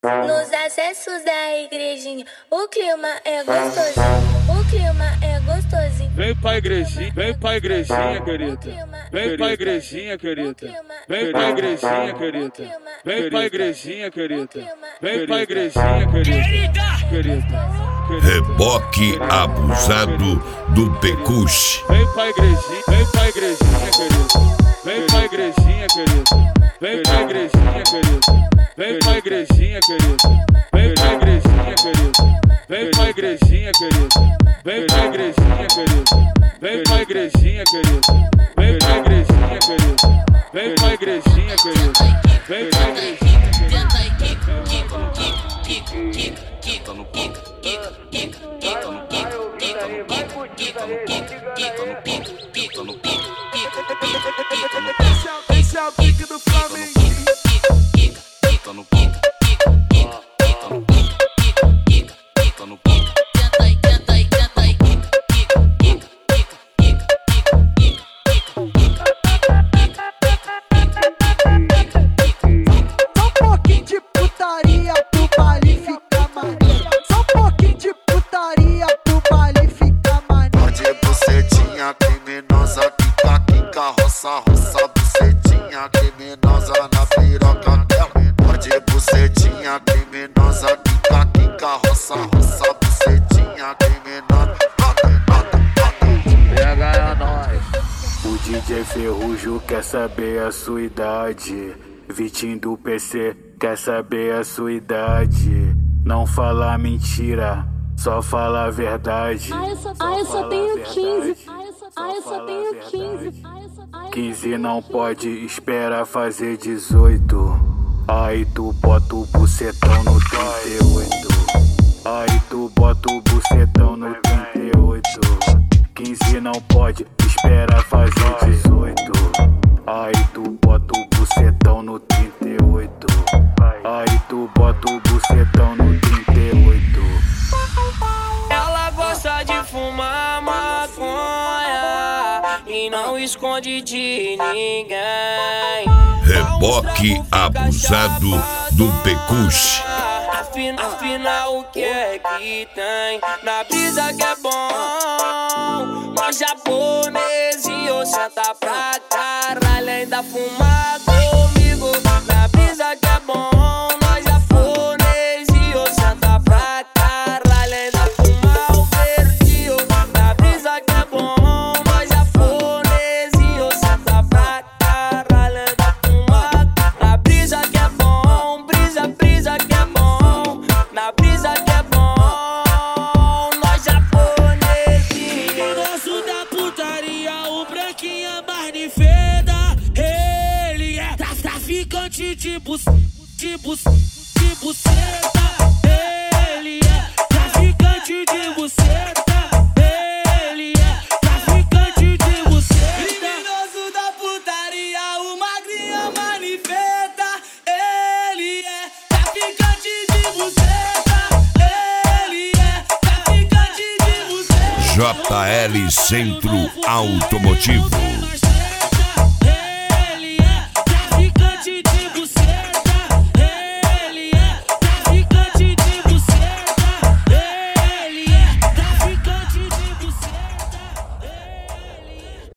Nos acessos da igrejinha, o clima é gostosinho. O clima é gostosinho. Vem pra igrejinha, querida. Vem pra igrejinha, querida. Vem pra igrejinha, querida. Vem pra igrejinha, querida. Vem pra igrejinha, querida. Reboque abusado do Pecuche. Vem pra igrejinha, querida. Vem pra igrejinha, querida. Vem pra igrejinha, querida. Vem pra igrejinha, querida. Vem pra igrejinha, querida. Vem pra igrejinha, querida. Vem pra igrejinha, querida. Vem pra igrejinha, querida. Vem pra igrejinha, querida. Vem pra igrejinha, querida. Vem pra igrejinha, querida. Quica no pica, quica no pica. Esse é o pique do Flamengo. Quica no pica, quica no pica. Tenta aí, Só um pouquinho de putaria pro baile ficar maneiro. Só um pouquinho de putaria pro baile ficar maneiro. Pode bucetinha criminosa, quica, roça, bucetinha criminosa na piroca dela. Pode bucetinha criminosa, quica, roça, bucetinha criminosa. Pega nós. O DJ Ferrugem quer saber a sua idade. Vitinho do PC quer saber a sua idade. Não fala mentira, só fala a verdade. Eu só tenho 15. Eu só tenho 15. 15 não pode, espera fazer 18. Aí tu bota o bucetão no 38. Aí tu bota o bucetão no 38. 15 não pode, espera fazer 18. Aí tu bota o bucetão no 38. Aí tu bota o bucetão no 38. Ela gosta de fumar maconha e não esconde de ninguém. Reboque abusado do Pecuche. Afinal, o que é que tem? Na brisa que é bom, nós japonesinho senta pra caralho, ainda fuma comigo. Na brisa que é bom, nós japonesinho senta pra caralho, ainda fuma o verdinho. Na brisa que é bom, nós japonesinho senta pra caralho, ainda fuma. Na brisa que é bom, brisa que é bom. Na brisa que é bom, nós japonesinho. Nosso da putaria, o branquinho mais de feda. Ele é traficante de buceta. Ele é traficante de buceta. Ele é traficante de buceta. Criminoso da putaria, o magrinho manifesta. Ele é traficante de buceta. Ele é traficante de buceta. JL Centro Automotivo.